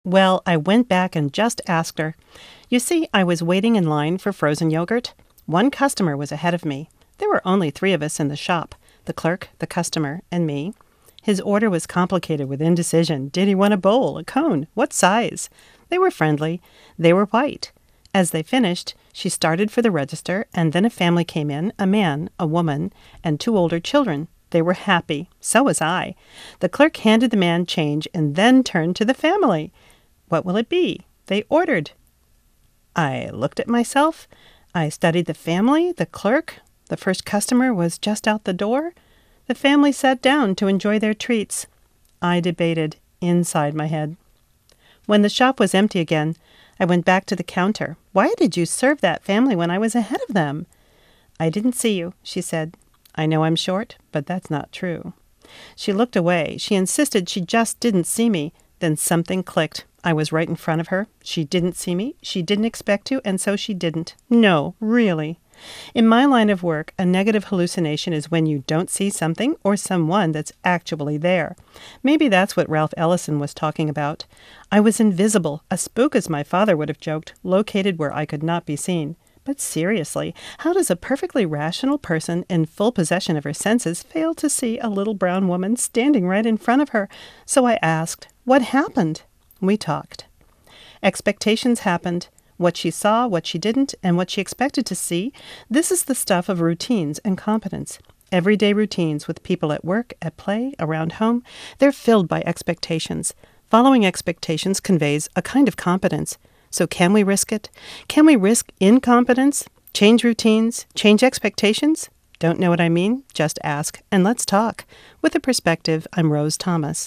Well, I went back and just asked her. You see, I was waiting in line for frozen yogurt. One customer was ahead of me. There were only 3 of us in the shop, the clerk, the customer, and me. His order was complicated with indecision. Did he want a bowl, a cone? What size? They were friendly. They were white. As they finished, she started for the register, and then a family came in, a man, a woman, and 2 older children. They were happy. So was I. The clerk handed the man change and then turned to the family. What will it be? They ordered. I looked at myself. I studied the family, the clerk. The first customer was just out the door. The family sat down to enjoy their treats. I debated inside my head. When the shop was empty again, I went back to the counter. Why did you serve that family when I was ahead of them? I didn't see you, she said. I know I'm short, but that's not true. She looked away. She insisted she just didn't see me. Then something clicked. I was right in front of her. She didn't see me. She didn't expect to, and so she didn't. No, really. In my line of work, a negative hallucination is when you don't see something or someone that's actually there. Maybe that's what Ralph Ellison was talking about. I was invisible, a spook as my father would have joked, located where I could not be seen. But seriously, how does a perfectly rational person in full possession of her senses fail to see a little brown woman standing right in front of her? So I asked, what happened? We talked. Expectations happened. What she saw, what she didn't, and what she expected to see, this is the stuff of routines and competence. Everyday routines with people at work, at play, around home, they're filled by expectations. Following expectations conveys a kind of competence. So can we risk it? Can we risk incompetence? Change routines? Change expectations? Don't know what I mean? Just ask, and let's talk. With a Perspective, I'm Rose Thomas.